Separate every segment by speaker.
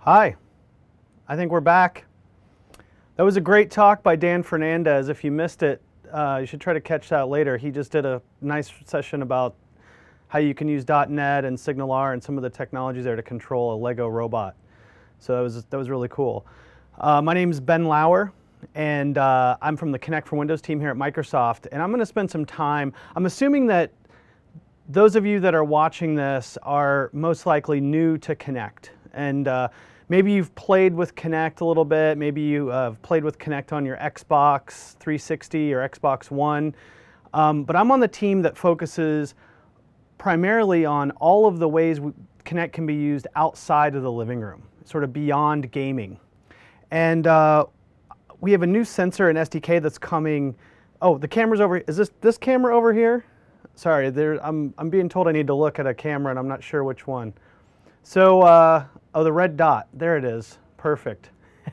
Speaker 1: Hi, I think we're back. That was a great talk by Dan Fernandez. If you missed it, you should try to catch that later. He just did a nice session about how you can use .NET and SignalR and some of the technologies there to control a Lego robot. So that was really cool. My name's Ben Lauer, and I'm from the Connect for Windows team here at Microsoft. And I'm going to spend some time. I'm assuming that those of you that are watching this are most likely new to Connect. And maybe you've played with Connect a little bit. Maybe you have played with Connect on your Xbox 360 or Xbox One. But I'm on the team that focuses primarily on all of the ways Connect can be used outside of the living room, sort of beyond gaming. And we have a new sensor and SDK that's coming. Oh, the camera's over. Is this camera over here? Sorry, I'm being told I need to look at a camera, and I'm not sure which one. So, oh, the red dot. There it is. Perfect.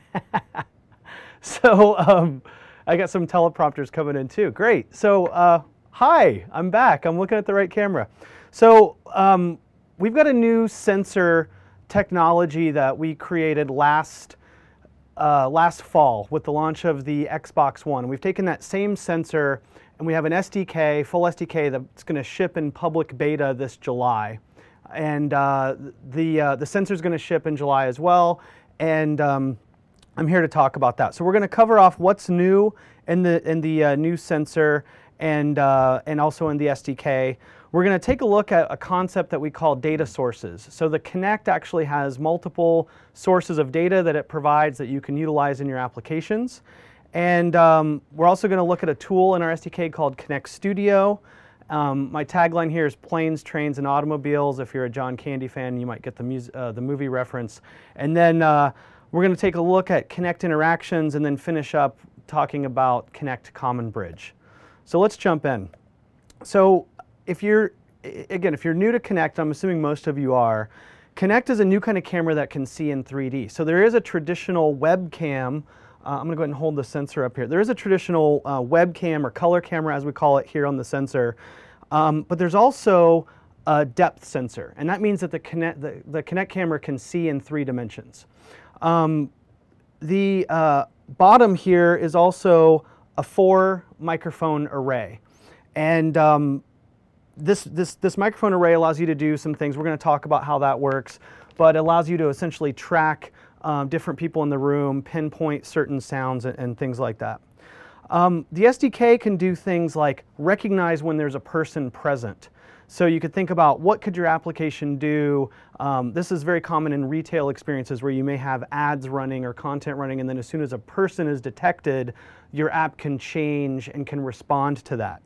Speaker 1: So, I got some teleprompters coming in too. Great. So, hi, I'm back. I'm looking at the right camera. So, we've got a new sensor technology that we created last fall with the launch of the Xbox One. We've taken that same sensor and we have an SDK, full SDK that's going to ship in public beta this July. And the sensor is going to ship in July as well. And I'm here to talk about that. So we're going to cover off what's new in the new sensor and also in the SDK. We're going to take a look at a concept that we call data sources. So the Connect actually has multiple sources of data that it provides that you can utilize in your applications. And we're also going to look at a tool in our SDK called Connect Studio. My tagline here is planes, trains, and automobiles. If you're a John Candy fan, you might get the movie reference. And then we're going to take a look at Connect interactions and then finish up talking about Connect Common Bridge. So let's jump in. So if you're new to Connect, I'm assuming most of you are, Connect is a new kind of camera that can see in 3D. So there is a traditional webcam. I'm going to go ahead and hold the sensor up here. There is a traditional webcam or color camera, as we call it here on the sensor, but there's also a depth sensor, and that means that the Connect camera can see in 3 dimensions. The bottom here is also a 4 microphone array, and this microphone array allows you to do some things. We're going to talk about how that works, but it allows you to essentially track different people in the room, pinpoint certain sounds and things like that. The SDK can do things like recognize when there's a person present. So you could think about what could your application do. This is very common in retail experiences where you may have ads running or content running, and then as soon as a person is detected, your app can change and can respond to that.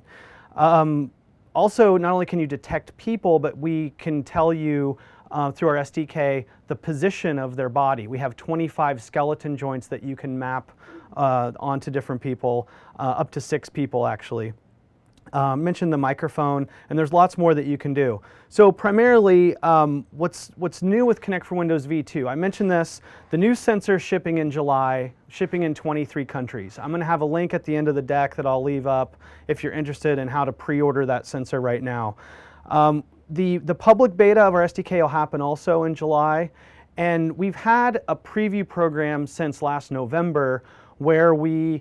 Speaker 1: Also, not only can you detect people, but we can tell you through our SDK the position of their body. We have 25 skeleton joints that you can map onto different people, up to 6 people actually. Mentioned the microphone, and there's lots more that you can do. So primarily, what's new with Connect for Windows V2? I mentioned this, the new sensor shipping in July, shipping in 23 countries. I'm going to have a link at the end of the deck that I'll leave up if you're interested in how to pre-order that sensor right now. The public beta of our SDK will happen also in July, and we've had a preview program since last November where we've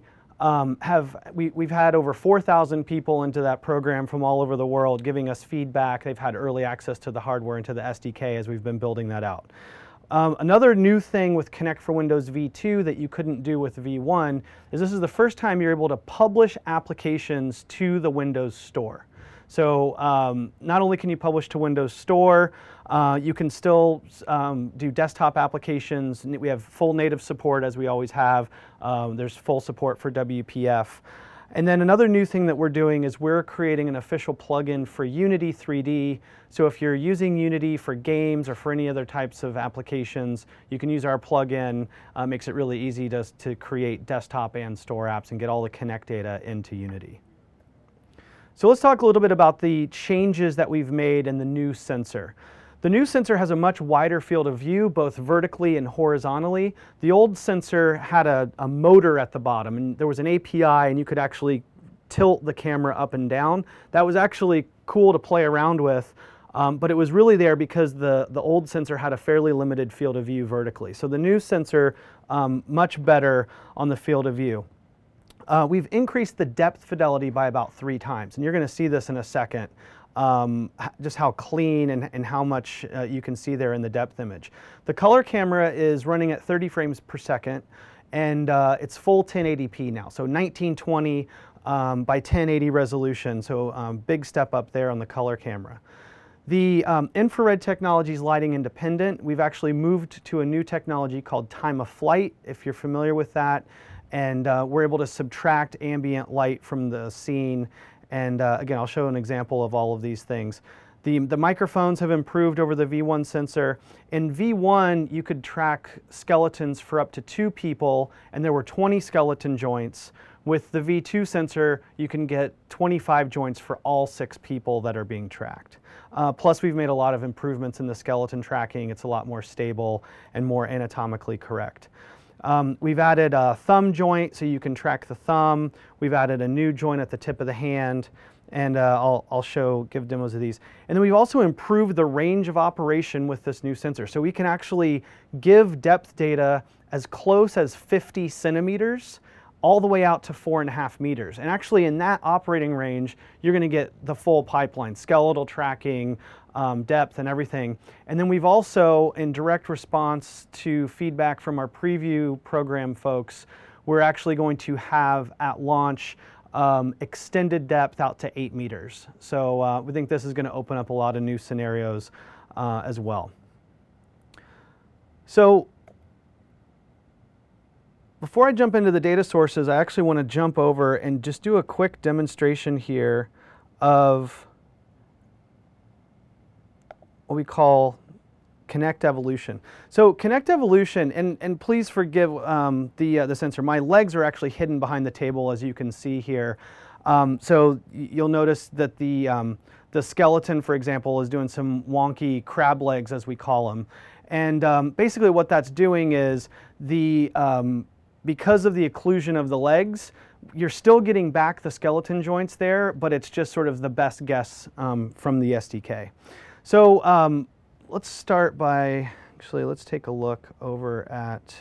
Speaker 1: had over 4,000 people into that program from all over the world giving us feedback. They've had early access to the hardware and to the SDK as we've been building that out. Another new thing with Connect for Windows V2 that you couldn't do with V1 is this is the first time you're able to publish applications to the Windows Store. So not only can you publish to Windows Store, you can still do desktop applications. We have full native support as we always have. There's full support for WPF. And then another new thing that we're doing is we're creating an official plugin for Unity 3D. So if you're using Unity for games or for any other types of applications, you can use our plugin. Makes it really easy to create desktop and store apps and get all the Connect data into Unity. So let's talk a little bit about the changes that we've made in the new sensor. The new sensor has a much wider field of view, both vertically and horizontally. The old sensor had a motor at the bottom, and there was an API, and you could actually tilt the camera up and down. That was actually cool to play around with, But it was really there because the old sensor had a fairly limited field of view vertically. So the new sensor, much better on the field of view. We've increased the depth fidelity by about 3 times, and you're going to see this in a second, just how clean and how much you can see there in the depth image. The color camera is running at 30 frames per second, and it's full 1080p now, so 1920 by 1080 resolution, so big step up there on the color camera. The infrared technology is lighting independent. We've actually moved to a new technology called time of flight, if you're familiar with that. And we're able to subtract ambient light from the scene. And again, I'll show an example of all of these things. The microphones have improved over the V1 sensor. In V1, you could track skeletons for up to 2 people, and there were 20 skeleton joints. With the V2 sensor, you can get 25 joints for all 6 people that are being tracked. Plus, we've made a lot of improvements in the skeleton tracking. It's a lot more stable and more anatomically correct. We've added a thumb joint so you can track the thumb. We've added a new joint at the tip of the hand, and I'll give demos of these. And then we've also improved the range of operation with this new sensor. So we can actually give depth data as close as 50 centimeters all the way out to 4.5 meters. And actually in that operating range, you're gonna get the full pipeline, skeletal tracking, depth and everything. And then we've also, in direct response to feedback from our preview program folks, we're actually going to have at launch extended depth out to 8 meters. So we think this is gonna open up a lot of new scenarios as well. So before I jump into the data sources, I actually want to jump over and just do a quick demonstration here of what we call Kinect Evolution. So Kinect Evolution, and please forgive the sensor. My legs are actually hidden behind the table, as you can see here. So you'll notice that the skeleton, for example, is doing some wonky crab legs, as we call them. And basically what that's doing is because of the occlusion of the legs, you're still getting back the skeleton joints there, but it's just sort of the best guess from the SDK. So let's start by, actually, let's take a look over at,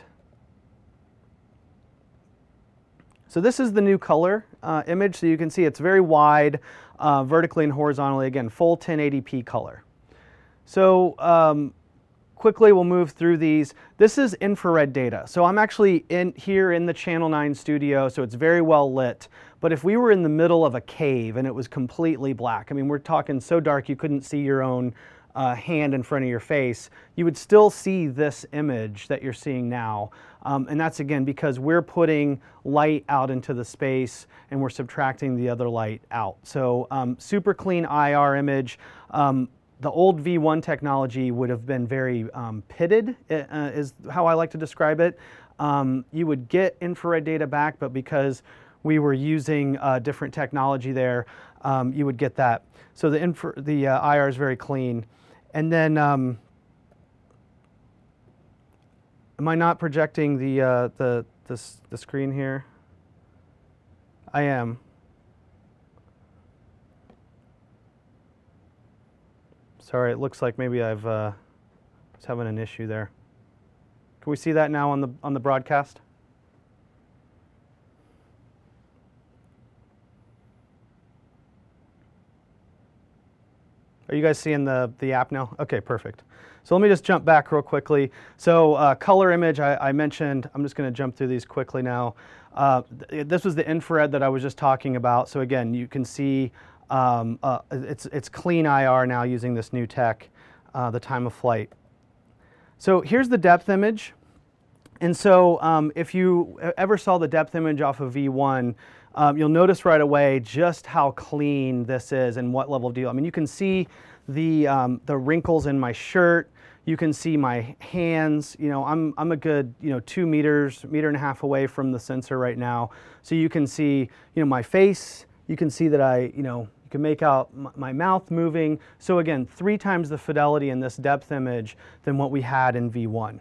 Speaker 1: so this is the new color image. So you can see it's very wide, vertically and horizontally, again, full 1080p color. So quickly, we'll move through these. This is infrared data. So I'm actually here in the Channel 9 studio, so it's very well lit. But if we were in the middle of a cave and it was completely black, I mean, we're talking so dark you couldn't see your own hand in front of your face, you would still see this image that you're seeing now. And that's, again, because we're putting light out into the space and we're subtracting the other light out. So super clean IR image. The old V1 technology would have been very pitted, is how I like to describe it. You would get infrared data back, but because we were using different technology there, you would get that. So the IR is very clean. And then, am I not projecting the screen here? I am. Sorry, it looks like maybe I've was having an issue there. Can we see that now on the broadcast? Are you guys seeing the app now? Okay, perfect. So let me just jump back real quickly. So color image, I mentioned. I'm just going to jump through these quickly now. This was the infrared that I was just talking about. So again, you can see it's clean IR now using this new tech, the time of flight. So here's the depth image. And so if you ever saw the depth image off of V1, you'll notice right away just how clean this is and what level of detail. I mean, you can see the wrinkles in my shirt. You can see my hands. You know, I'm a good 2 meters, meter and a half away from the sensor right now. So you can see my face. You can see that you can make out my mouth moving. So again, 3 times the fidelity in this depth image than what we had in V1.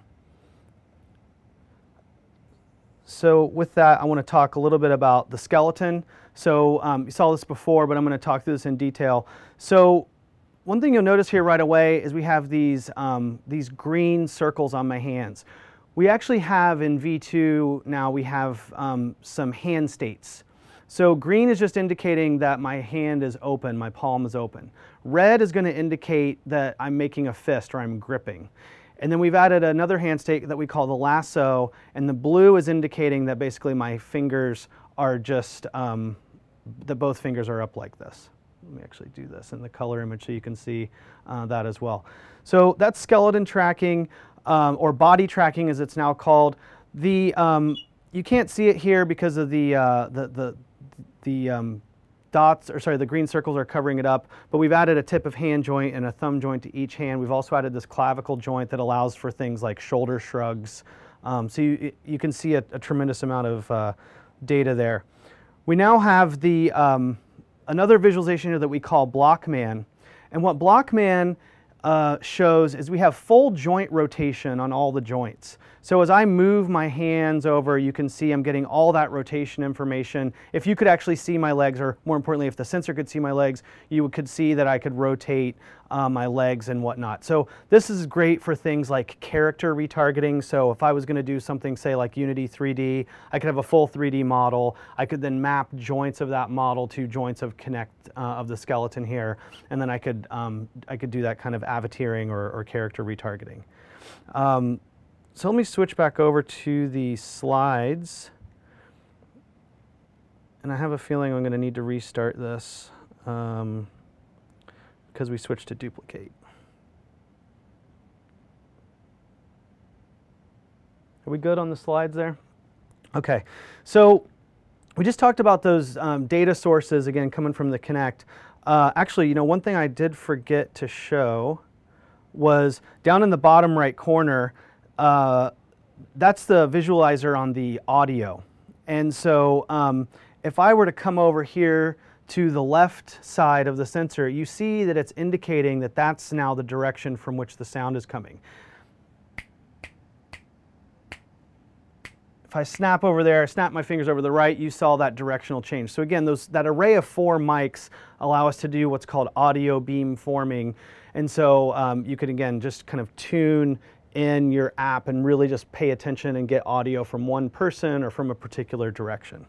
Speaker 1: So with that, I want to talk a little bit about the skeleton. So you saw this before, but I'm going to talk through this in detail. So one thing you'll notice here right away is we have these green circles on my hands. We actually have in V2 now, we have some hand states. So green is just indicating that my hand is open, my palm is open. Red is going to indicate that I'm making a fist or I'm gripping. And then we've added another hand state that we call the lasso, and the blue is indicating that basically my fingers are just, that both fingers are up like this. Let me actually do this in the color image so you can see that as well. So that's skeleton tracking, or body tracking as it's now called. You can't see it here because of the dots, or sorry, the green circles are covering it up, but we've added a tip of hand joint and a thumb joint to each hand. We've also added this clavicle joint that allows for things like shoulder shrugs. So you can see a tremendous amount of data there. We now have the another visualization here that we call Blockman. And what Blockman shows is we have full joint rotation on all the joints. So as I move my hands over, you can see I'm getting all that rotation information. If you could actually see my legs, or more importantly, if the sensor could see my legs, you could see that I could rotate my legs and whatnot. So this is great for things like character retargeting. So if I was going to do something, say like Unity 3D, I could have a full 3D model. I could then map joints of that model to joints of Connect of the skeleton here, and then I could do that kind of avateering or character retargeting. So let me switch back over to the slides. And I have a feeling I'm going to need to restart this because we switched to duplicate. Are we good on the slides there? Okay, so we just talked about those data sources, again, coming from the Connect. Actually, you know, one thing I did forget to show was down in the bottom right corner, that's the visualizer on the audio. And so if I were to come over here to the left side of the sensor, you see that it's indicating that that's now the direction from which the sound is coming. If I snap over there, snap my fingers over the right, you saw that directional change. So again, that array of 4 mics allow us to do what's called audio beam forming. And so you could, again, just kind of tune in your app and really just pay attention and get audio from one person or from a particular direction.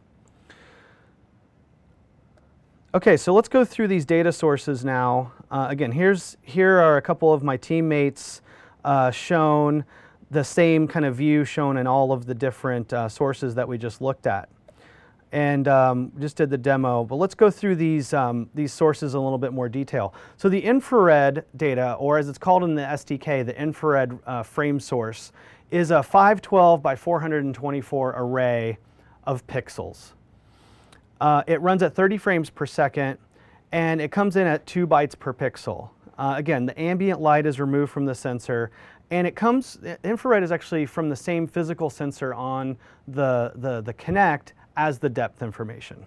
Speaker 1: Okay, so let's go through these data sources now. Again, here are a couple of my teammates shown, the same kind of view shown in all of the different sources that we just looked at. And just did the demo, but let's go through these sources in a little bit more detail. So the infrared data, or as it's called in the SDK, the infrared frame source, is a 512 by 424 array of pixels. It runs at 30 frames per second, and it comes in at 2 bytes per pixel. Again, the ambient light is removed from the sensor, and infrared is actually from the same physical sensor on the Connect as the depth information.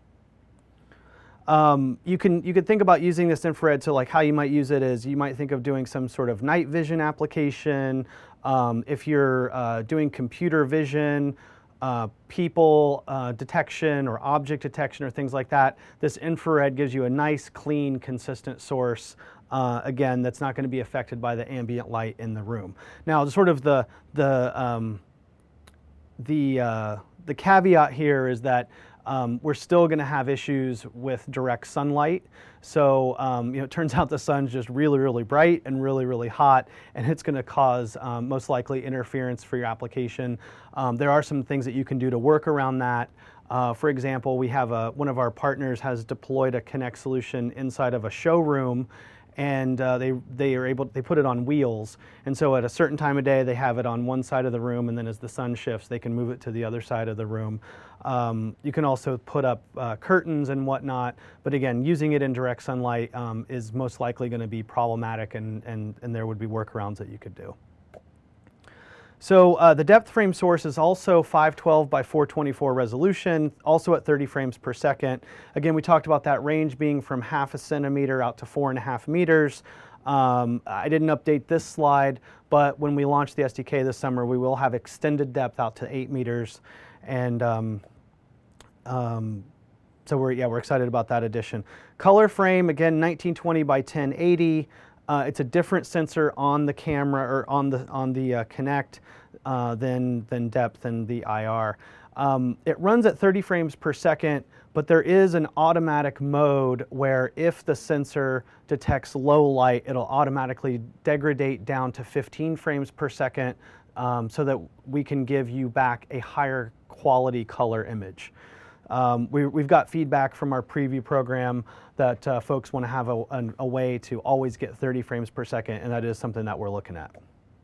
Speaker 1: You could think about using this infrared, so like how you might use it is you might think of doing some sort of night vision application. If you're doing computer vision, people detection or object detection or things like that, this infrared gives you a nice, clean, consistent source. Again, that's not going to be affected by the ambient light in the room. Now, sort of the caveat here is that we're still going to have issues with direct sunlight. So you know, it turns out the sun's just really, really bright and really, really hot, and it's going to cause most likely interference for your application. There are some things that you can do to work around that. For example, we have one of our partners has deployed a Connect solution inside of a showroom, and they put it on wheels, and so at a certain time of day they have it on one side of the room, and then as the sun shifts they can move it to the other side of the room. You can also put up curtains and whatnot, but again, using it in direct sunlight is most likely going to be problematic, and there would be workarounds that you could do. So the depth frame source is also 512 by 424 resolution, also at 30 frames per second. Again, we talked about that range being from 0.5 centimeter out to 4.5 meters. I didn't update this slide, but when we launch the SDK this summer, we will have extended depth out to 8 meters. And so So we're excited about that addition. Color frame, again, 1920 by 1080. It's a different sensor on the camera or on the Kinect than depth and the IR. It runs at 30 frames per second, but there is an automatic mode where if the sensor detects low light, it'll automatically degrade down to 15 frames per second so that we can give you back a higher quality color image. We've got feedback from our preview program that folks want to have a way to always get 30 frames per second, and that is something that we're looking at.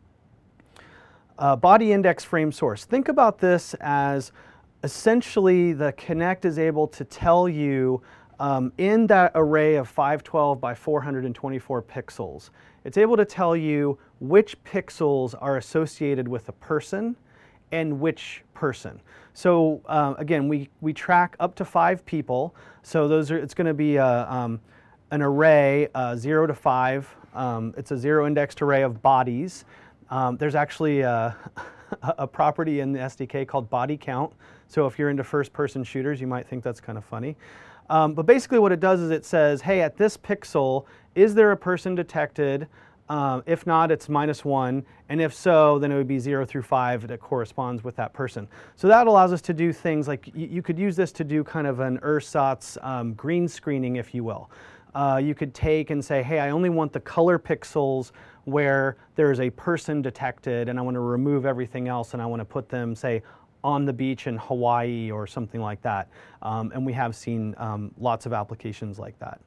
Speaker 1: Body index frame source. Think about this as essentially the Kinect is able to tell you in that array of 512 by 424 pixels, it's able to tell you which pixels are associated with a person and which person. So again, we track up to 5 people. So it's going to be an array 0 to 5. It's a 0 indexed array of bodies. There's actually a property in the SDK called body count. So if you're into first-person shooters, you might think that's kind of funny. But basically what it does is it says, hey, at this pixel, is there a person detected? If not, it's -1, and if so, then it would be 0 through 5 that corresponds with that person. So that allows us to do things like, you could use this to do kind of an ersatz green screening, if you will. You could take and say, hey, I only want the color pixels where there's a person detected, and I want to remove everything else, and I want to put them, say, on the beach in Hawaii or something like that. And we have seen lots of applications like that.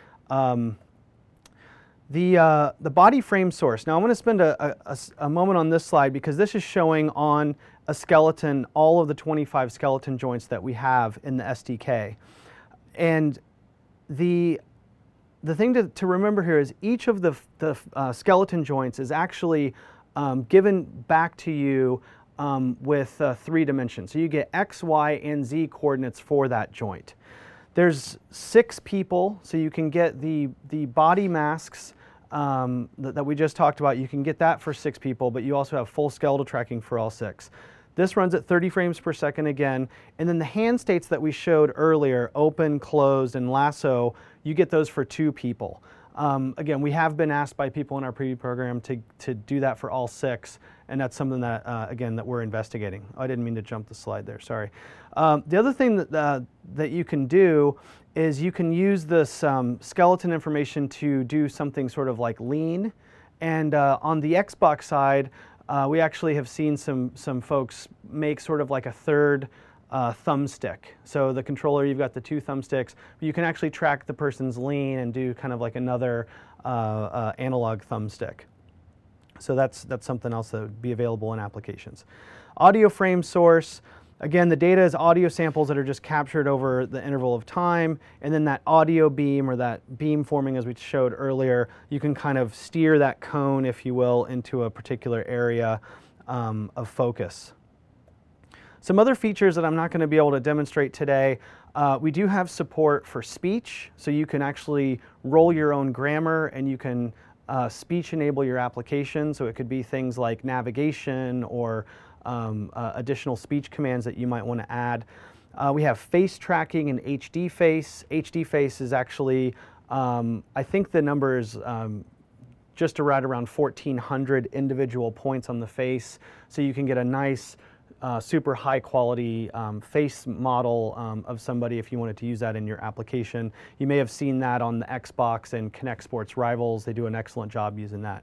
Speaker 1: The body frame source. Now I want to spend a moment on this slide because this is showing on a skeleton all of the 25 skeleton joints that we have in the SDK. And the thing to remember here is each of the skeleton joints is actually given back to you with 3 dimensions. So you get X, Y, and Z coordinates for that joint. There's 6 people, so you can get the body masks that we just talked about. You can get that for 6 people, but you also have full skeletal tracking for all 6. This runs at 30 frames per second again, and then the hand states that we showed earlier, open, closed, and lasso, you get those for 2 people. Again, we have been asked by people in our preview program to do that for all 6, and that's something that, again, that we're investigating. Oh, I didn't mean to jump the slide there, sorry. The other thing that you can do is you can use this skeleton information to do something sort of like lean. And on the Xbox side, we actually have seen some folks make sort of like a third thumbstick. So the controller, you've got the 2 thumbsticks, but you can actually track the person's lean and do kind of like another analog thumbstick. So that's something else that would be available in applications. Audio frame source. Again, the data is audio samples that are just captured over the interval of time, and then that audio beam or that beam forming as we showed earlier, you can kind of steer that cone, if you will, into a particular area of focus. Some other features that I'm not going to be able to demonstrate today, we do have support for speech, so you can actually roll your own grammar and you can speech enable your application, so it could be things like navigation or additional speech commands that you might want to add. We have face tracking and HD face. HD face is actually, I think the number is just right around 1,400 individual points on the face, so you can get a nice, super high quality face model of somebody if you wanted to use that in your application. You may have seen that on the Xbox and Kinect Sports Rivals. They do an excellent job using that.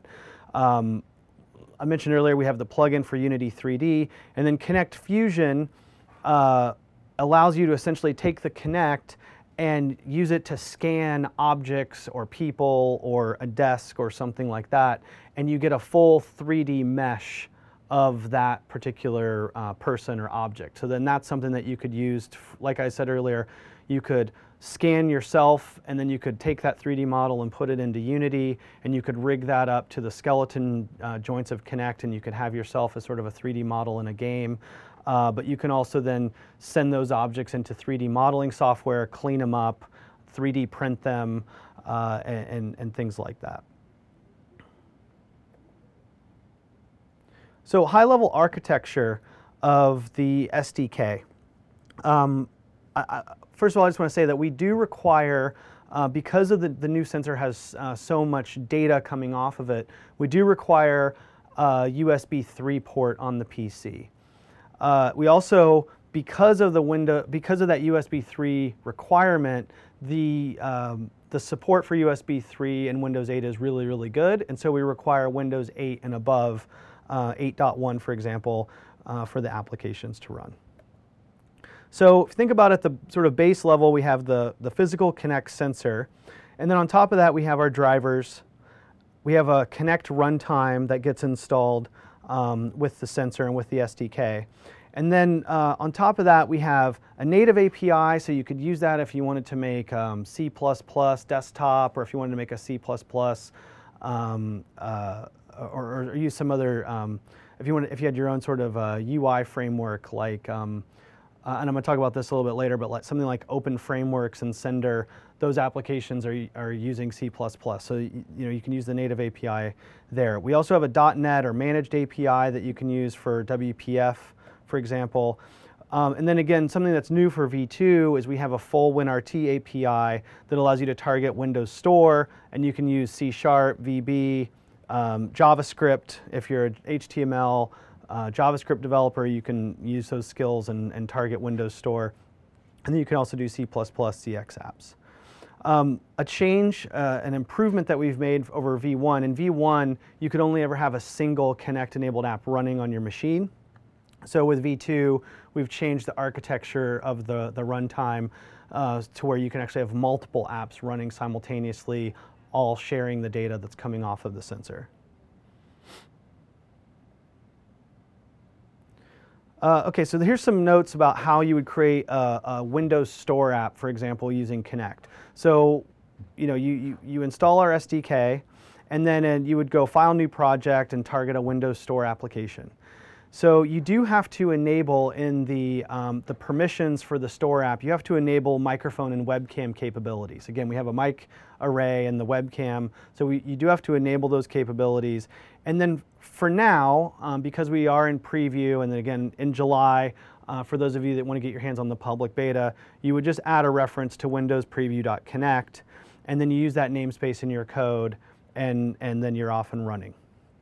Speaker 1: I mentioned earlier we have the plugin for Unity 3D, and then Kinect Fusion allows you to essentially take the Kinect and use it to scan objects or people or a desk or something like that, and you get a full 3D mesh of that particular person or object. So then that's something that you could use, like I said earlier, you could scan yourself and then you could take that 3D model and put it into Unity, and you could rig that up to the skeleton joints of Kinect, and you could have yourself as sort of a 3D model in a game. But you can also then send those objects into 3D modeling software, clean them up, 3D print them, and things like that. So high-level for the SDK. For first of all, I just want to say that we do require, because of the new sensor has so much data coming off of it, we do require a USB 3 port on the PC. We also, because of that USB 3 requirement, the support for USB 3 in Windows 8 is really, really good, and so we require Windows 8 and above, 8.1 for example, for the applications to run. So if you think about it, at the sort of base level, we have the physical Kinect sensor, and then on top of that we have our drivers. We have a Kinect runtime that gets installed with the sensor and with the SDK. And then on top of that we have a native API, so you could use that if you wanted to make C++ desktop, or if you wanted to make a C++, or use some other, if you had your own sort of UI framework like, and I'm going to talk about this a little bit later, but like something like Open Frameworks and Sender, those applications are using C++. So you can use the native API there. We also have a .NET or managed API that you can use for WPF, for example. And then again, something that's new for V2 is we have a full WinRT API that allows you to target Windows Store, and you can use C#, VB, JavaScript. If you're an HTML JavaScript developer, you can use those skills and target Windows Store. And then you can also do C++ CX apps. A change, an improvement that we've made over V1. In V1, you could only ever have a single Kinect-enabled app running on your machine. So with V2, we've changed the architecture of the runtime to where you can actually have multiple apps running simultaneously, all sharing the data that's coming off of the sensor. Okay, so here's some notes about how you would create a Windows Store app, for example, using Kinect. So, you install our SDK, and then you would go File, New Project, and target a Windows Store application. So you do have to enable in the permissions for the Store app, you have to enable microphone and webcam capabilities. Again, we have a mic array and the webcam, so you do have to enable those capabilities. And then for now, because we are in preview, and then again in July, for those of you that want to get your hands on the public beta, you would just add a reference to Windows Preview.Connect, and then you use that namespace in your code, and then you're off and running.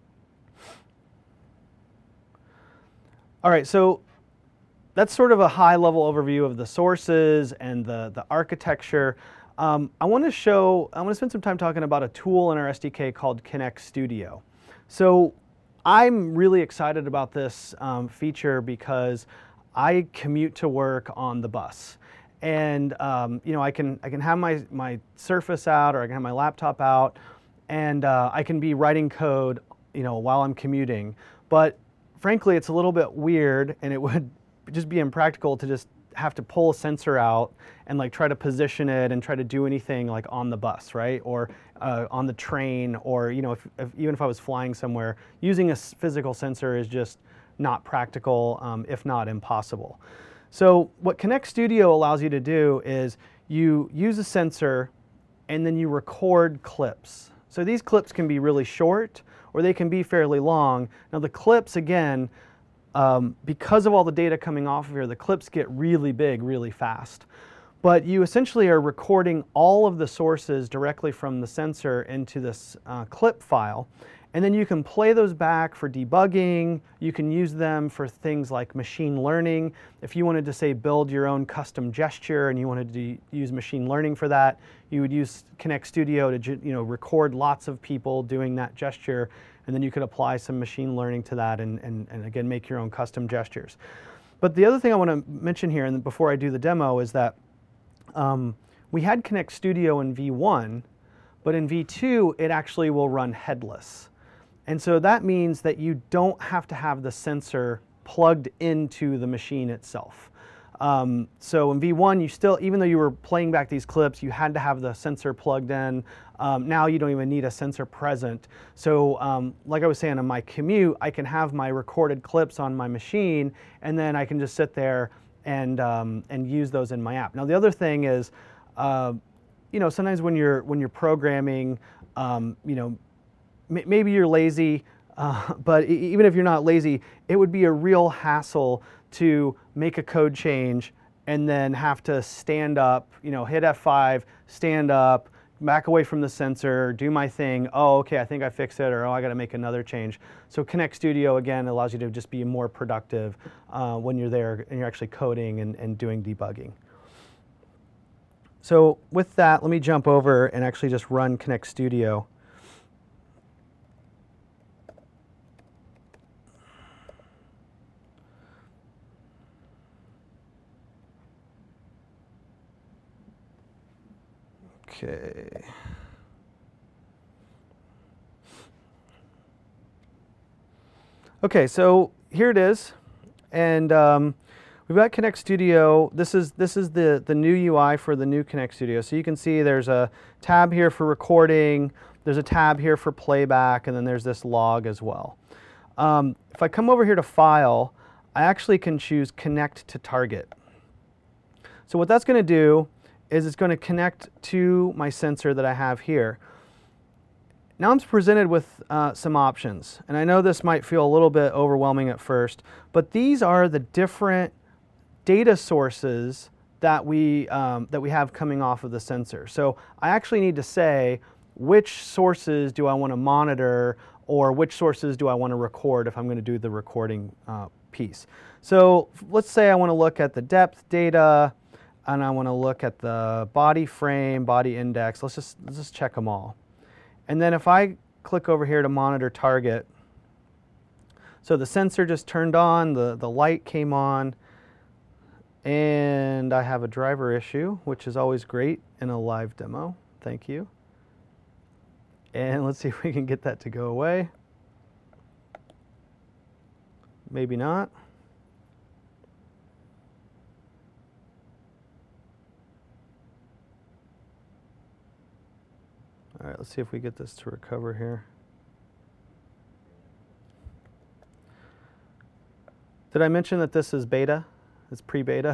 Speaker 1: All right, so that's sort of a high-level overview of the sources and the architecture. I want to spend some time talking about a tool in our SDK called Kinect Studio. So I'm really excited about this feature because I commute to work on the bus, and I can have my Surface out, or I can have my laptop out, and I can be writing code while I'm commuting. But frankly, it's a little bit weird, and it would just be impractical to just have to pull a sensor out and like try to position it and try to do anything like on the bus, right? Or on the train, or even if I was flying somewhere, using a physical sensor is just not practical, if not impossible. So what Kinect Studio allows you to do is you use a sensor and then you record clips. So these clips can be really short, or they can be fairly long. Now the clips, again, because of all the data coming off of here, the clips get really big really fast. But you essentially are recording all of the sources directly from the sensor into this clip file. And then you can play those back for debugging. You can use them for things like machine learning. If you wanted to, say, build your own custom gesture and you wanted to use machine learning for that, you would use Kinect Studio to record lots of people doing that gesture, and then you could apply some machine learning to that and again make your own custom gestures. But the other thing I want to mention here, and before I do the demo, is that we had Kinect Studio in V1, but in V2 it actually will run headless. And so that means that you don't have to have the sensor plugged into the machine itself. So in V1, you still, even though you were playing back these clips, you had to have the sensor plugged in. Now you don't even need a sensor present. So like I was saying, on my commute, I can have my recorded clips on my machine, and then I can just sit there and use those in my app. Now the other thing is, sometimes when you're programming, maybe you're lazy, but even if you're not lazy, it would be a real hassle to make a code change and then have to stand up, hit F5, stand up, back away from the sensor, do my thing. Oh, okay, I think I fixed it, or oh, I got to make another change. So Connect Studio, again, allows you to just be more productive when you're there and you're actually coding and doing debugging. So with that, let me jump over and actually just run Connect Studio. Okay. Okay, so here it is, and we've got Connect Studio. This is the new UI for the new Connect Studio. So you can see there's a tab here for recording, there's a tab here for playback, and then there's this log as well. If I come over here to File, I actually can choose Connect to Target. So what that's going to do is it's going to connect to my sensor that I have here. Now I'm presented with some options, and I know this might feel a little bit overwhelming at first, but these are the different data sources that we have coming off of the sensor. So I actually need to say which sources do I want to monitor, or which sources do I want to record if I'm going to do the recording piece. So let's say I want to look at the depth data, and I want to look at the body frame, body index. Let's just check them all. And then if I click over here to monitor target, so the sensor just turned on, the light came on, and I have a driver issue, which is always great in a live demo. Thank you. And let's see if we can get that to go away. Maybe not. All right, let's see if we get this to recover here. Did I mention that this is beta? It's pre-beta.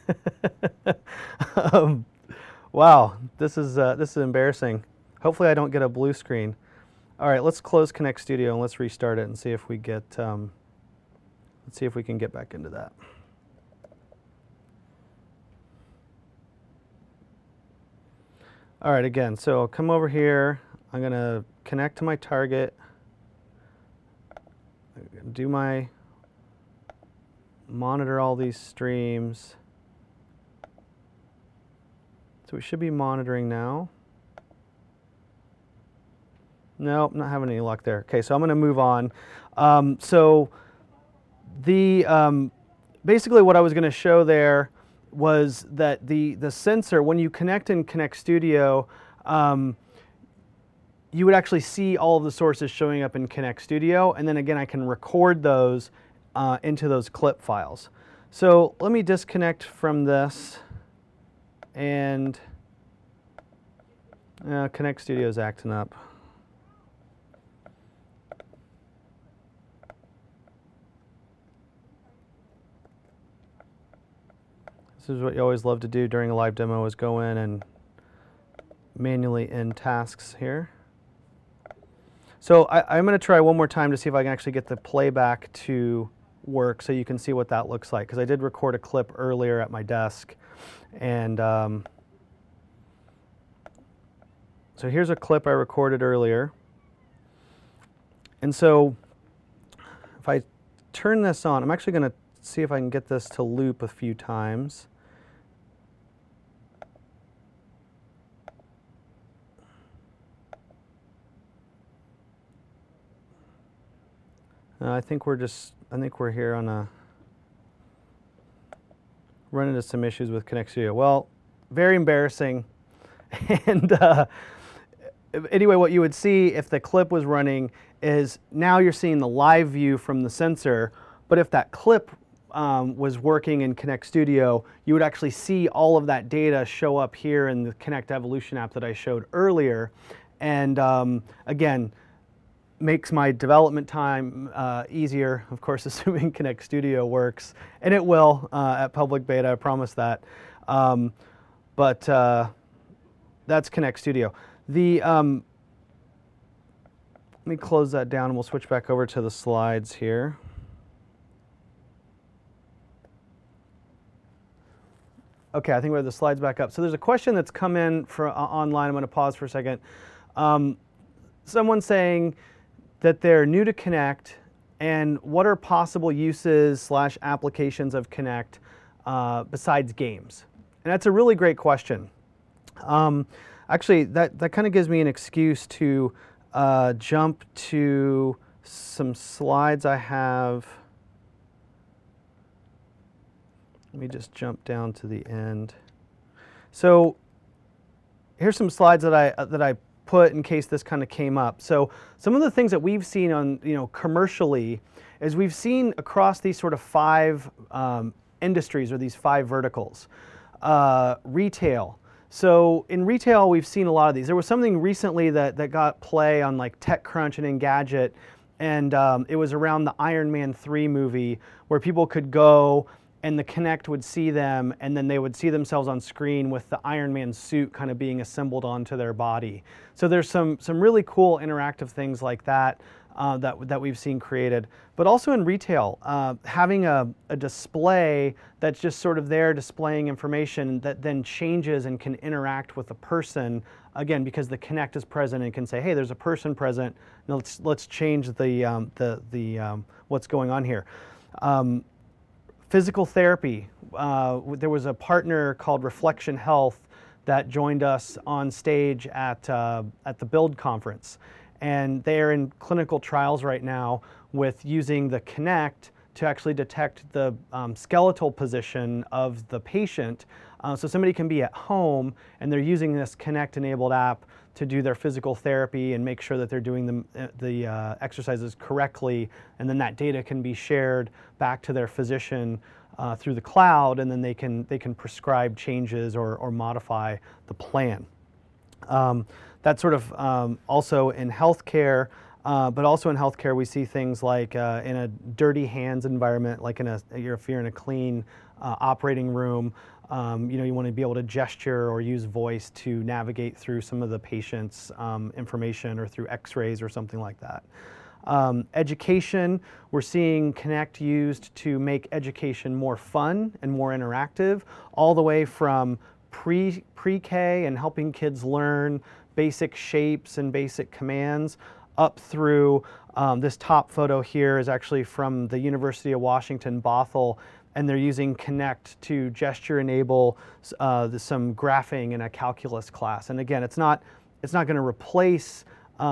Speaker 1: Wow, this is embarrassing. Hopefully I don't get a blue screen. All right, let's close Connect Studio and let's restart it and see if we get. Let's see if we can get back into that. All right, again, so I'll come over here. I'm going to connect to my target, do my monitor all these streams. So we should be monitoring now. Nope, not having any luck there. Okay, so I'm going to move on. Basically what I was going to show there was that the sensor, when you connect in Connect Studio, you would actually see all of the sources showing up in Connect Studio, and then again I can record those into those clip files. So let me disconnect from this, and Connect Studio is acting up. This is what you always love to do during a live demo, is go in and manually end tasks here. So I'm going to try one more time to see if I can actually get the playback to work so you can see what that looks like, because I did record a clip earlier at my desk. And so here's a clip I recorded earlier. And so if I turn this on, I'm actually going to see if I can get this to loop a few times. I think we're here on a run into some issues with Connect Studio. Well, very embarrassing. And anyway, what you would see if the clip was running is now you're seeing the live view from the sensor, but if that clip was working in Connect Studio, you would actually see all of that data show up here in the Connect Evolution app that I showed earlier. And again, makes my development time easier, of course, assuming Connect Studio works. And it will at public beta, I promise that. But that's Connect Studio. Let me close that down and we'll switch back over to the slides here. Okay, I think we have the slides back up. So there's a question that's come in online. I'm going to pause for a second. Someone's saying that they're new to Kinect, and what are possible uses / applications of Kinect besides games? And that's a really great question. Actually, that kind of gives me an excuse to jump to some slides I have. Let me just jump down to the end. So here's some slides that I put in case this kind of came up. So some of the things that we've seen on, commercially is we've seen across these sort of 5 industries, or these 5 verticals. Retail. So in retail, we've seen a lot of these. There was something recently that got play on like TechCrunch and Engadget, and it was around the Iron Man 3 movie, where people could go and the Kinect would see them, and then they would see themselves on screen with the Iron Man suit kind of being assembled onto their body. So there's some really cool interactive things like that that we've seen created. But also in retail, having a display that's just sort of there displaying information that then changes and can interact with a person, again, because the Kinect is present and can say, hey, there's a person present, now let's change the what's going on here. Physical therapy. There was a partner called Reflection Health that joined us on stage at the Build conference. And they are in clinical trials right now with using the Kinect to actually detect the skeletal position of the patient. So somebody can be at home and they're using this Kinect-enabled app to do their physical therapy and make sure that they're doing the exercises correctly, and then that data can be shared back to their physician through the cloud, and then they can prescribe changes or modify the plan. That's sort of also in healthcare, but also in healthcare we see things like in a dirty hands environment, like if you're in a clean operating room, you want to be able to gesture or use voice to navigate through some of the patient's information, or through x-rays or something like that. Education, we're seeing Kinect used to make education more fun and more interactive, all the way from pre-K and helping kids learn basic shapes and basic commands, up through this top photo here is actually from the University of Washington, Bothell, and they're using Kinect to gesture enable some graphing in a calculus class. And again, it's not going to replace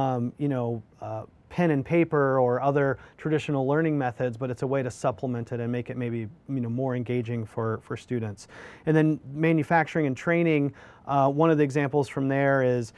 Speaker 1: pen and paper or other traditional learning methods, but it's a way to supplement it and make it maybe more engaging for students. And then manufacturing and training, one of the examples from there is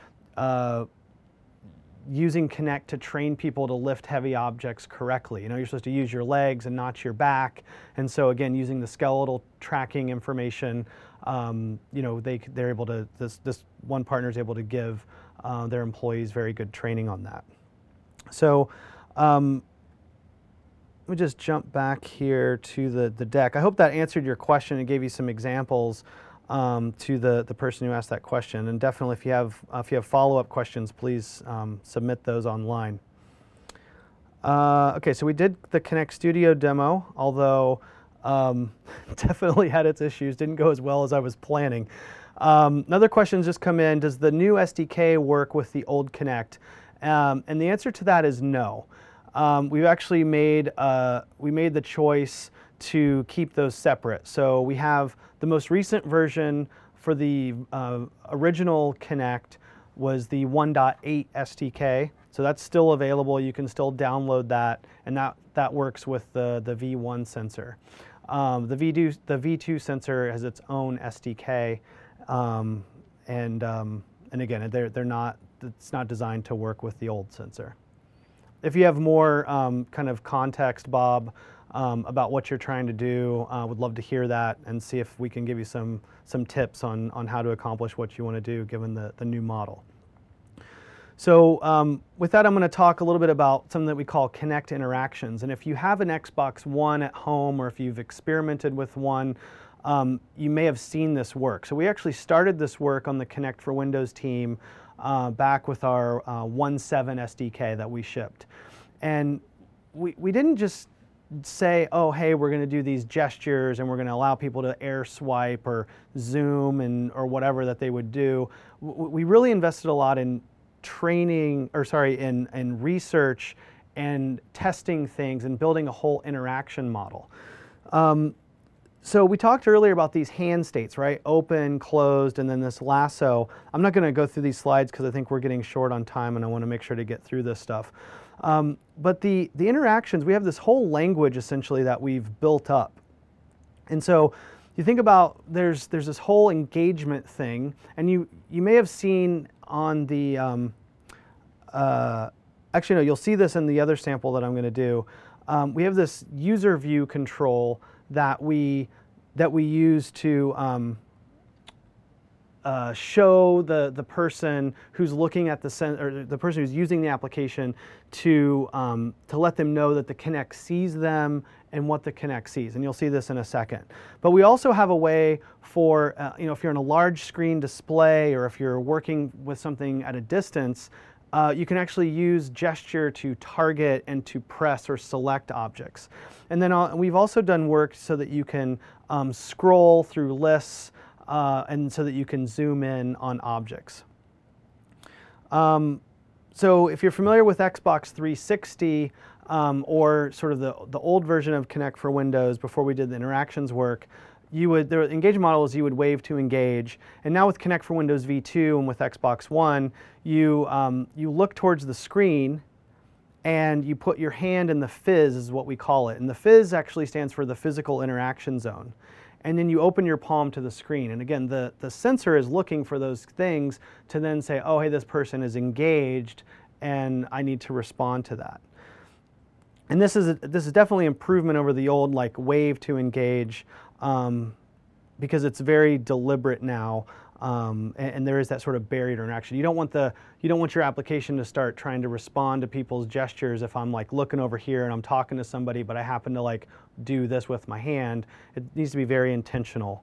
Speaker 1: using Kinect to train people to lift heavy objects correctly. You're supposed to use your legs and not your back, and so again, using the skeletal tracking information, they're able to. This one partner is able to give their employees very good training on that. So let me just jump back here to the deck. I hope that answered your question and gave you some examples to the person who asked that question. And definitely, if you have follow-up questions, please submit those online. Okay, so we did the Kinect Studio demo, although definitely had its issues. Didn't go as well as I was planning. Another question's just come in. Does the new SDK work with the old Kinect? And the answer to that is no. We've actually made the choice to keep those separate. So we have the most recent version for the original Kinect was the 1.8 SDK. So that's still available. You can still download that, and that works with the V1 sensor. The V2 sensor has its own SDK, and again, they're not. It's not designed to work with the old sensor. If you have more kind of context, Bob, about what you're trying to do, would love to hear that and see if we can give you some tips on how to accomplish what you want to do given the new model. So with that, I'm going to talk a little bit about something that we call Kinect interactions. And if you have an Xbox One at home, or if you've experimented with one, you may have seen this work. So we actually started this work on the Kinect for Windows team back with our 1.7 SDK that we shipped. And we didn't just say, oh, hey, we're going to do these gestures and we're going to allow people to air swipe or zoom and or whatever that they would do. We really invested a lot in training, or sorry, in research and testing things and building a whole interaction model. So we talked earlier about these hand states, right? Open, closed, and then this lasso. I'm not going to go through these slides because I think we're getting short on time and I want to make sure to get through this stuff. But the interactions, we have this whole language essentially that we've built up. And so you think about there's this whole engagement thing, and you may have seen on the, actually no, you'll see this in the other sample that I'm going to do. We have this user view control that we use to show the person who's looking at or the person who's using the application to let them know that the Kinect sees them and what the Kinect sees, and you'll see this in a second. But we also have a way for if you're in a large screen display or if you're working with something at a distance, you can actually use gesture to target and to press or select objects. And then we've also done work so that you can scroll through lists and so that you can zoom in on objects. So if you're familiar with Xbox 360 or sort of the old version of Kinect for Windows before we did the interactions work, the engagement model is you would wave to engage, and now with Kinect for Windows V2 and with Xbox One, you look towards the screen and you put your hand in the fizz, is what we call it, and the fizz actually stands for the physical interaction zone. And then you open your palm to the screen, and again, the sensor is looking for those things to then say, oh, hey, this person is engaged, and I need to respond to that. And this is definitely improvement over the old like wave to engage, because it's very deliberate now, and there is that sort of barrier to interaction. You don't want your application to start trying to respond to people's gestures if I'm like looking over here and I'm talking to somebody, but I happen to like do this with my hand. It needs to be very intentional.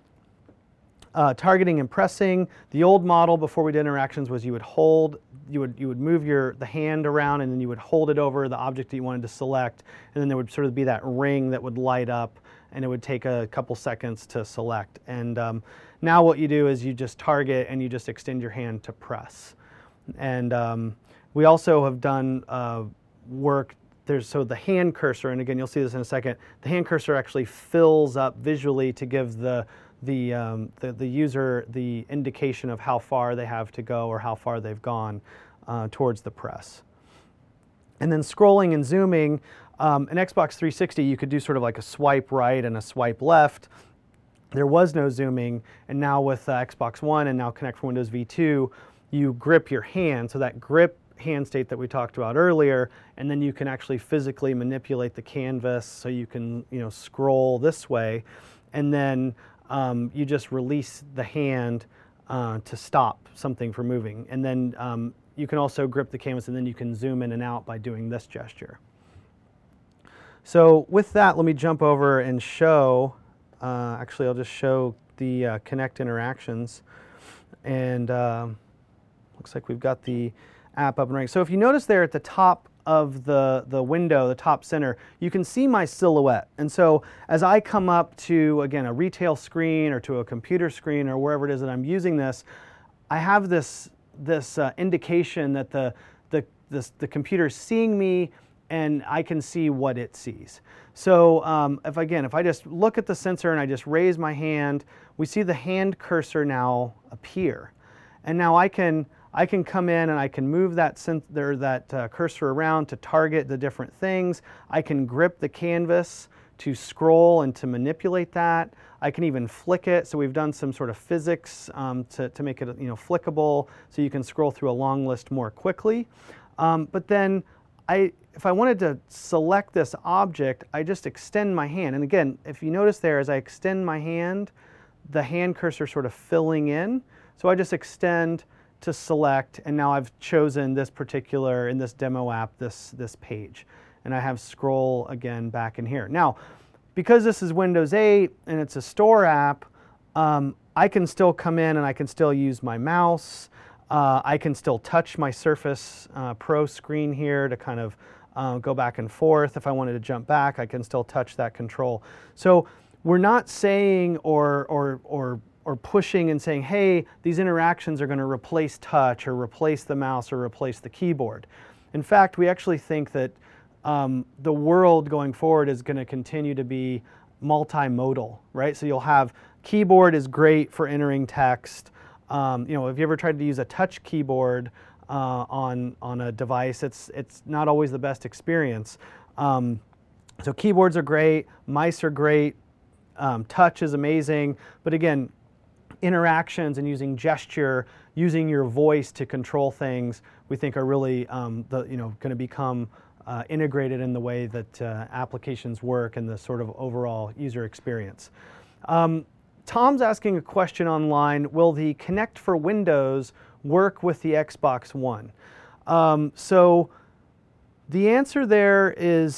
Speaker 1: Targeting and pressing. The old model before we did interactions was you would move the hand around and then you would hold it over the object that you wanted to select, and then there would sort of be that ring that would light up, and it would take a couple seconds to select. And now what you do is you just target and you just extend your hand to press. And we also have done work. So the hand cursor, and again you'll see this in a second, the hand cursor actually fills up visually to give the user the indication of how far they have to go or how far they've gone towards the press. And then scrolling and zooming, in Xbox 360 you could do sort of like a swipe right and a swipe left. There was no zooming, and now with Xbox One and now Kinect for Windows V2, you grip your hand, so that grip hand state that we talked about earlier, and then you can actually physically manipulate the canvas so you can scroll this way, and then you just release the hand to stop something from moving. And then you can also grip the canvas and then you can zoom in and out by doing this gesture. So with that, let me jump over and show, actually I'll just show the Kinect interactions. And looks like we've got the app up and running. So if you notice there at the top of the window, the top center, you can see my silhouette. And so as I come up to, again, a retail screen or to a computer screen or wherever it is that I'm using this, I have this indication that the computer is seeing me and I can see what it sees. So if I just look at the sensor and I just raise my hand, we see the hand cursor now appear. And now I can come in and I can move that cursor around to target the different things. I can grip the canvas to scroll and to manipulate that. I can even flick it. So we've done some sort of physics to make it flickable, so you can scroll through a long list more quickly. But then if I wanted to select this object, I just extend my hand. And again, if you notice there, as I extend my hand, the hand cursor sort of filling in. So I just extend to select, and now I've chosen this particular, in this demo app, this page. And I have scroll again back in here. Now, because this is Windows 8 and it's a store app, I can still come in and I can still use my mouse. I can still touch my Surface Pro screen here to kind of go back and forth. If I wanted to jump back, I can still touch that control. So we're not saying or pushing and saying, hey, these interactions are going to replace touch or replace the mouse or replace the keyboard. In fact, we actually think that the world going forward is going to continue to be multimodal, right? So you'll have keyboard is great for entering text. If you ever tried to use a touch keyboard on a device, it's not always the best experience. So keyboards are great, mice are great, touch is amazing, but again, interactions and using gesture, using your voice to control things, we think are really going to become integrated in the way that applications work and the sort of overall user experience. Tom's asking a question online, will the Kinect for Windows work with the Xbox One? So the answer there is,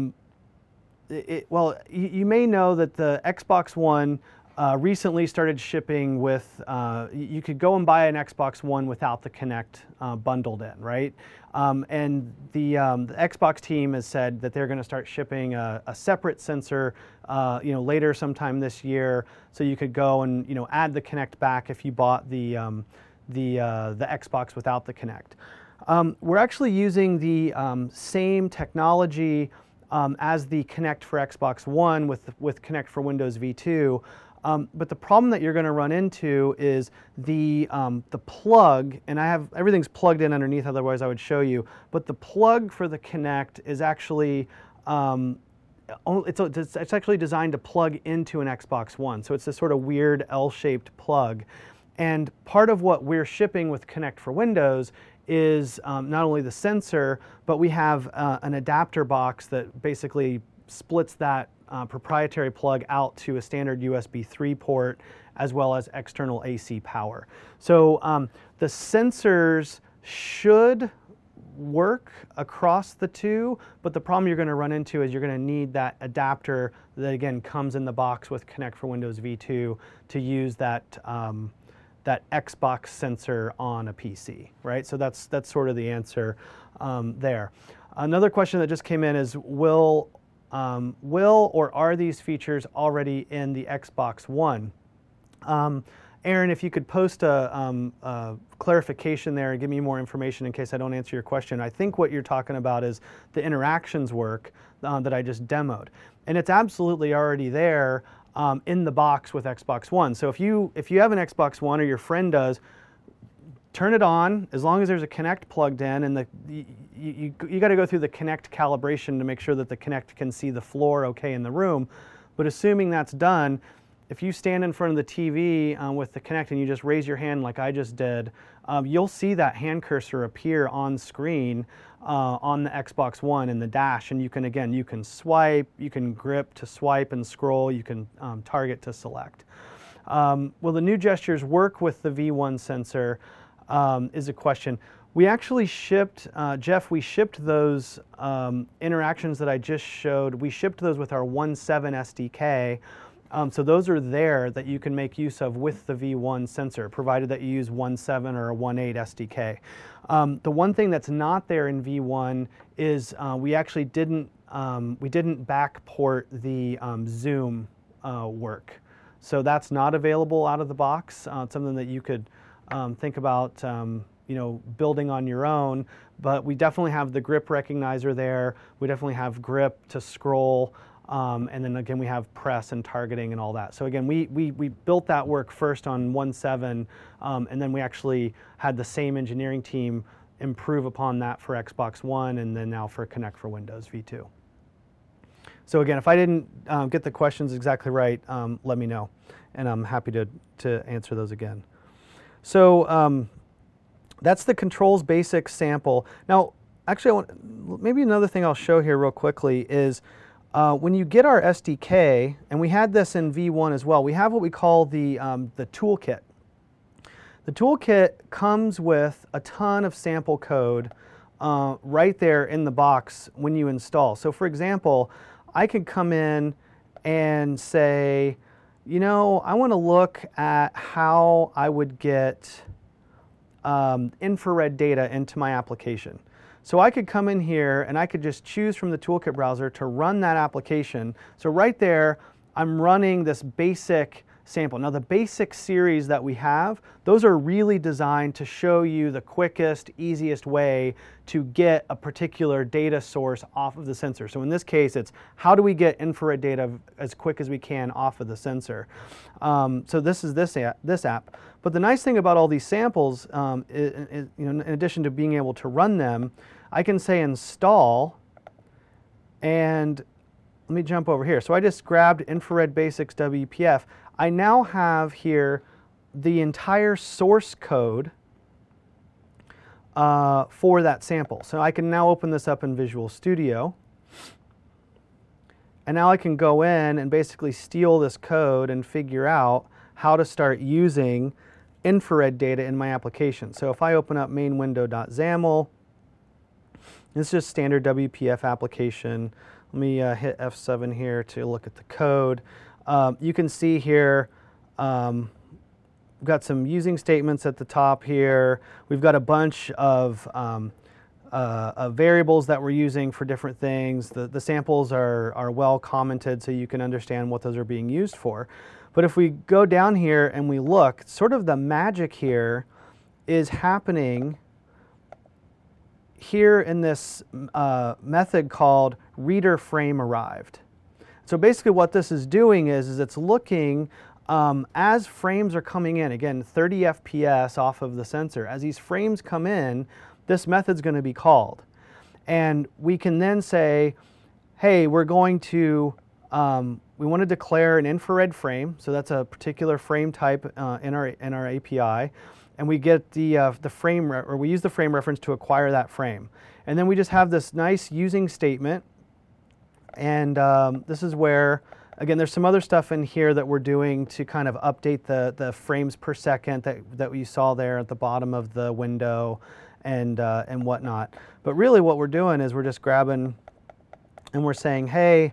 Speaker 1: you may know that the Xbox One recently started shipping with, you could go and buy an Xbox One without the Kinect bundled in, right? And the Xbox team has said that they're going to start shipping a separate sensor, later sometime this year, so you could go and add the Kinect back if you bought the Xbox without the Kinect. We're actually using the same technology as the Kinect for Xbox One with Kinect for Windows V2. But the problem that you're going to run into is the plug, and everything's plugged in underneath, otherwise I would show you, but the plug for the Kinect is actually, it's actually designed to plug into an Xbox One. So it's this sort of weird L-shaped plug. And part of what we're shipping with Kinect for Windows is not only the sensor, but we have an adapter box that basically splits that proprietary plug out to a standard USB 3 port as well as external AC power. So the sensors should work across the two, but the problem you're going to run into is you're going to need that adapter that again comes in the box with Kinect for Windows V2 to use that that Xbox sensor on a PC, right? So that's sort of the answer there. Another question that just came in is, will or are these features already in the Xbox One? Aaron, if you could post a clarification there and give me more information in case I don't answer your question. I think what you're talking about is the interactions work that I just demoed. And it's absolutely already there in the box with Xbox One. So if you have an Xbox One or your friend does, turn it on as long as there's a Kinect plugged in, and you got to go through the Kinect calibration to make sure that the Kinect can see the floor okay in the room. But assuming that's done, if you stand in front of the TV with the Kinect and you just raise your hand like I just did, you'll see that hand cursor appear on screen on the Xbox One in the dash, and you can swipe, you can grip to swipe and scroll, you can target to select. Will the new gestures work with the V1 sensor is a question. We actually shipped, Jeff, we shipped those interactions that I just showed, we shipped those with our 1.7 SDK. So those are there that you can make use of with the V1 sensor, provided that you use 1.7 or a 1.8 SDK. The one thing that's not there in V1 is we actually didn't backport the zoom work. So that's not available out of the box. It's something that you could think about building on your own, but we definitely have the grip recognizer there. We definitely have grip to scroll. And then again, we have press and targeting and all that. So again, we built that work first on 1.7, and then we actually had the same engineering team improve upon that for Xbox One, and then now for Kinect for Windows V2. So again, if I didn't get the questions exactly right, let me know, and I'm happy to answer those again. So that's the controls basics sample. Now, actually, maybe another thing I'll show here real quickly is when you get our SDK, and we had this in V1 as well, we have what we call the toolkit. The toolkit comes with a ton of sample code right there in the box when you install. So for example, I could come in and say, I want to look at how I would get infrared data into my application. So I could come in here and I could just choose from the Toolkit browser to run that application. So right there, I'm running this basic sample. Now the basic series that we have, those are really designed to show you the quickest, easiest way to get a particular data source off of the sensor. So in this case, it's how do we get infrared data as quick as we can off of the sensor. So this is this app. But the nice thing about all these samples, is, in addition to being able to run them, I can say install, and let me jump over here. So I just grabbed Infrared Basics WPF. I now have here the entire source code for that sample. So I can now open this up in Visual Studio. And now I can go in and basically steal this code and figure out how to start using infrared data in my application. So if I open up mainwindow.xaml, this is just standard WPF application. Let me hit F7 here to look at the code. You can see here, we've got some using statements at the top here. We've got a bunch of variables that we're using for different things. The samples are well commented so you can understand what those are being used for. But if we go down here and we look, sort of the magic here is happening here in this method called reader frame arrived. So basically what this is doing is it's looking as frames are coming in, again 30 FPS off of the sensor, as these frames come in, this method's going to be called. And we can then say, hey, we're going to, we want to declare an infrared frame, so that's a particular frame type in our API. And we get the frame, or we use the frame reference to acquire that frame. And then we just have this nice using statement. And this is where, again, there's some other stuff in here that we're doing to kind of update the frames per second that we saw there at the bottom of the window and whatnot. But really what we're doing is we're just grabbing and we're saying, hey,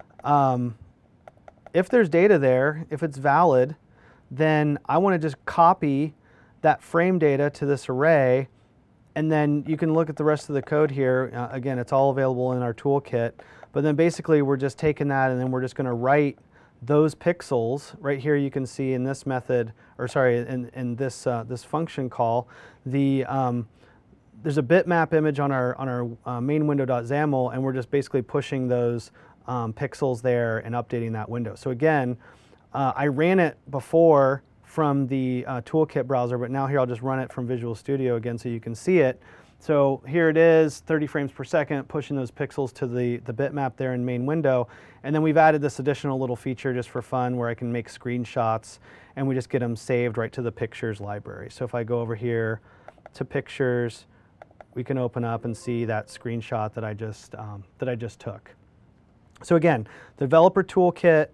Speaker 1: if there's data there, if it's valid, then I want to just copy that frame data to this array, and then you can look at the rest of the code here. Again, it's all available in our toolkit, but then basically we're just taking that and then we're just going to write those pixels. Right here you can see in this method, or sorry, in this this function call, there's a bitmap image on our main window.xaml, and we're just basically pushing those pixels there and updating that window. So again, I ran it before from the toolkit browser, but now here I'll just run it from Visual Studio again so you can see it. So here it is, 30 frames per second, pushing those pixels to the bitmap there in main window. And then we've added this additional little feature just for fun where I can make screenshots and we just get them saved right to the pictures library. So if I go over here to pictures, we can open up and see that screenshot that I just took. So again, developer toolkit,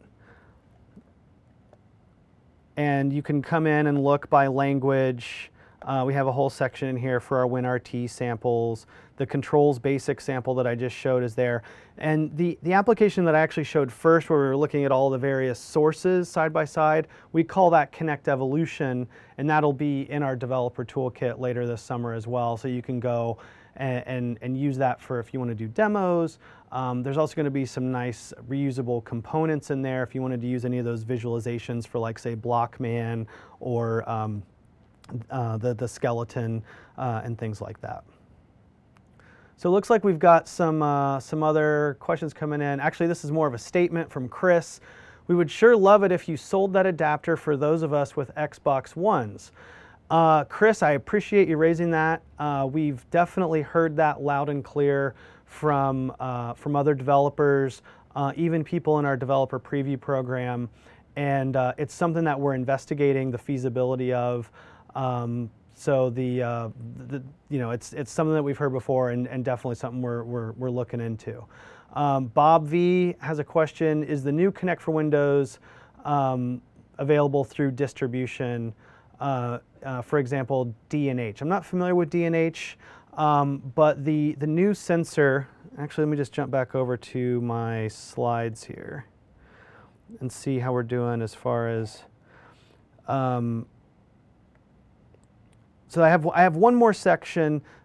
Speaker 1: and you can come in and look by language. We have a whole section in here for our WinRT samples. The controls basic sample that I just showed is there. And the application that I actually showed first, where we were looking at all the various sources side by side, we call that Connect Evolution, and that'll be in our developer toolkit later this summer as well. So you can go and use that for if you want to do demos. There's also going to be some nice reusable components in there if you wanted to use any of those visualizations for, like, say, Blockman or the skeleton and things like that. So it looks like we've got some other questions coming in. Actually, this is more of a statement from Chris. We would sure love it if you sold that adapter for those of us with Xbox Ones. Chris, I appreciate you raising that. We've definitely heard that loud and clear from other developers, even people in our developer preview program, and it's something that we're investigating the feasibility of. So it's something that we've heard before, and definitely something we're looking into. Bob V has a question: is the new Connect for Windows available through distribution? For example, D&H. I'm not familiar with D&H, but the new sensor, actually let me just jump back over to my slides here and see how we're doing as far as, so I have one more section.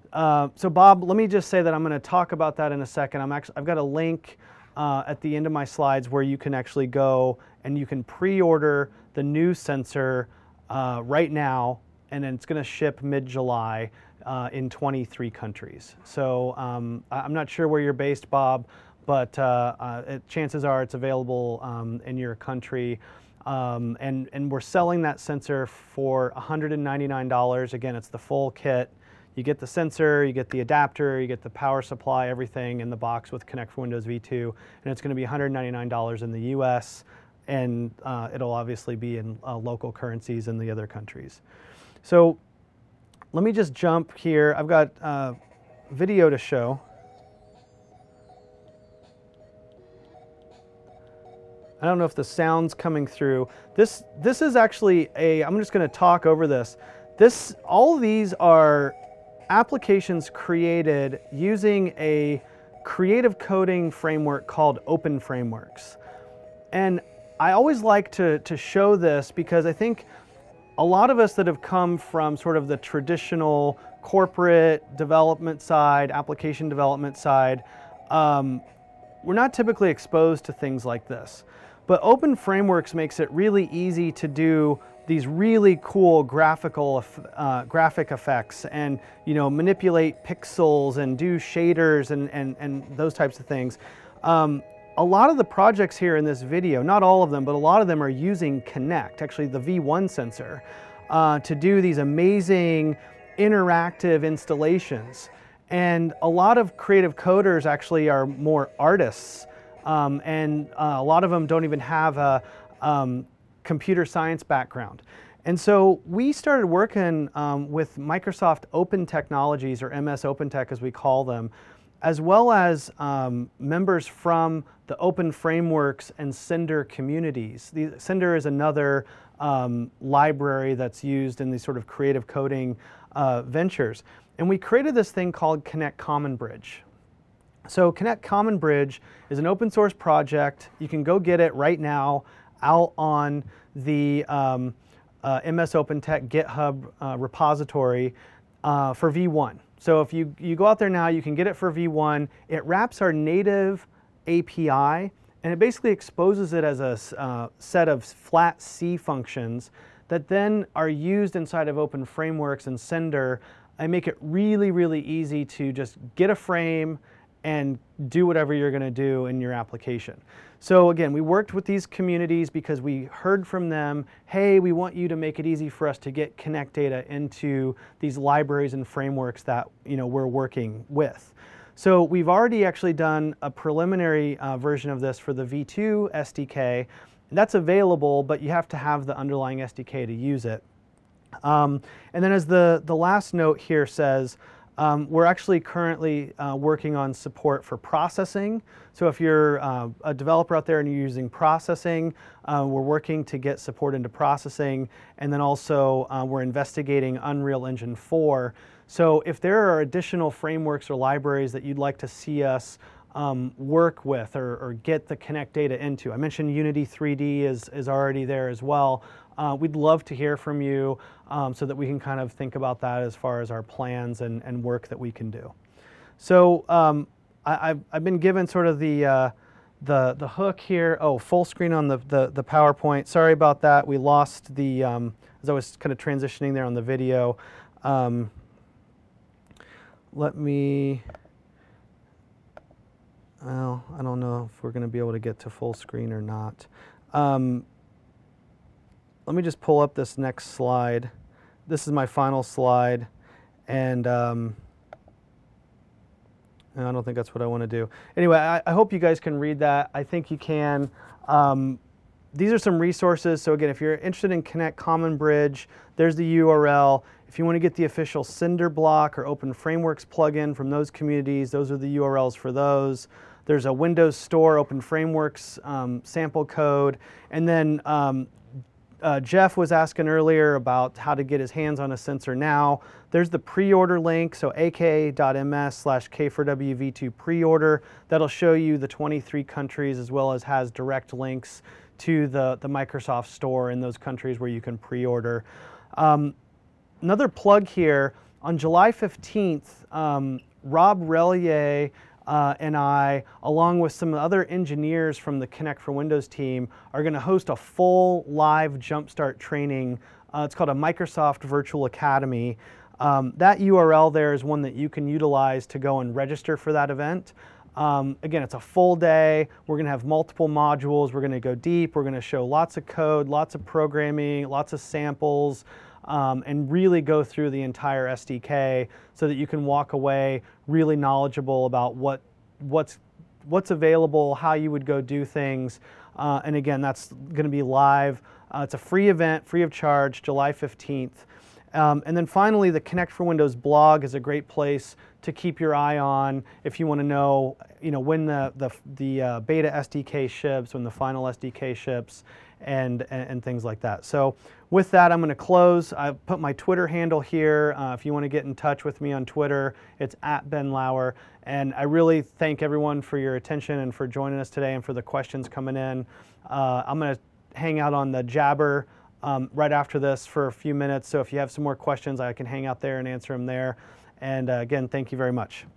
Speaker 1: So Bob, let me just say that I'm going to talk about that in a second. I've got a link at the end of my slides where you can actually go and you can pre-order the new sensor right now, and then it's going to ship mid-July in 23 countries. So I'm not sure where you're based, Bob, but chances are it's available in your country. And we're selling that sensor for $199. Again, it's the full kit. You get the sensor, you get the adapter, you get the power supply, everything in the box with Connect for Windows V2, and it's going to be $199 in the US, and it'll obviously be in local currencies in the other countries. So let me just jump here. I've got video to show. I don't know if the sound's coming through. This is actually I'm just going to talk over this. All of these are applications created using a creative coding framework called Open Frameworks. And I always like to show this because I think a lot of us that have come from sort of the traditional corporate development side, application development side, we're not typically exposed to things like this. But Open Frameworks makes it really easy to do these really cool graphic effects, and manipulate pixels and do shaders and those types of things. A lot of the projects here in this video, not all of them, but a lot of them are using Connect, actually the V1 sensor, to do these amazing interactive installations. And a lot of creative coders actually are more artists, and a lot of them don't even have a computer science background. And so we started working with Microsoft Open Technologies, or MS OpenTech as we call them, as well as members from the Open Frameworks and Cinder communities. Cinder is another library that's used in these sort of creative coding ventures. And we created this thing called Connect Common Bridge. So Connect Common Bridge is an open source project. You can go get it right now out on the MS OpenTech GitHub repository for V1. So if you go out there now, you can get it for V1. It wraps our native API, and it basically exposes it as a set of flat C functions that then are used inside of Open Frameworks and Cinder, and make it really, really easy to just get a frame and do whatever you're going to do in your application. So again, we worked with these communities because we heard from them, hey, we want you to make it easy for us to get Connect data into these libraries and frameworks that we're working with. So we've already actually done a preliminary version of this for the V2 SDK. That's available, but you have to have the underlying SDK to use it. And then as the last note here says, we're actually currently working on support for processing. So if you're a developer out there and you're using processing, we're working to get support into processing. And then also we're investigating Unreal Engine 4. So if there are additional frameworks or libraries that you'd like to see us work with or get the Connect data into. I mentioned Unity 3D is already there as well. We'd love to hear from you so that we can kind of think about that as far as our plans and work that we can do. So I've been given sort of the hook here. Oh, full screen on the PowerPoint. Sorry about that. We lost the, as I was kind of transitioning there on the video. Let me, well, I don't know if we're going to be able to get to full screen or not. Let me just pull up this next slide. This is my final slide, and I don't think that's what I want to do. Anyway, I hope you guys can read that. I think you can. These are some resources. So again, if you're interested in Connect Common Bridge, there's the URL. If you want to get the official Cinder block or Open Frameworks plugin from those communities, those are the URLs for those. There's a Windows Store Open Frameworks sample code. And then Jeff was asking earlier about how to get his hands on a sensor now. There's the pre-order link, so aka.ms/K4WV2 pre-order. That'll show you the 23 countries as well as has direct links to the Microsoft Store in those countries where you can pre-order. Another plug here, On July 15th, Rob Relier and I, along with some other engineers from the Connect for Windows team, are going to host a full live Jumpstart training. It's called a Microsoft Virtual Academy. That URL there is one that you can utilize to go and register for that event. Again, it's a full day. We're going to have multiple modules. We're going to go deep. We're going to show lots of code, lots of programming, lots of samples, and really go through the entire SDK so that you can walk away really knowledgeable about what's available, how you would go do things. And again, that's going to be live. It's a free event, free of charge, July 15th. And then finally, the Connect for Windows blog is a great place to keep your eye on if you want to know, when the beta SDK ships, when the final SDK ships, and things like that. So with that, I'm going to close. I've put my Twitter handle here. If you want to get in touch with me on Twitter, it's @BenLauer. And I really thank everyone for your attention and for joining us today and for the questions coming in. I'm going to hang out on the Jabber right after this for a few minutes. So if you have some more questions, I can hang out there and answer them there. And again, thank you very much.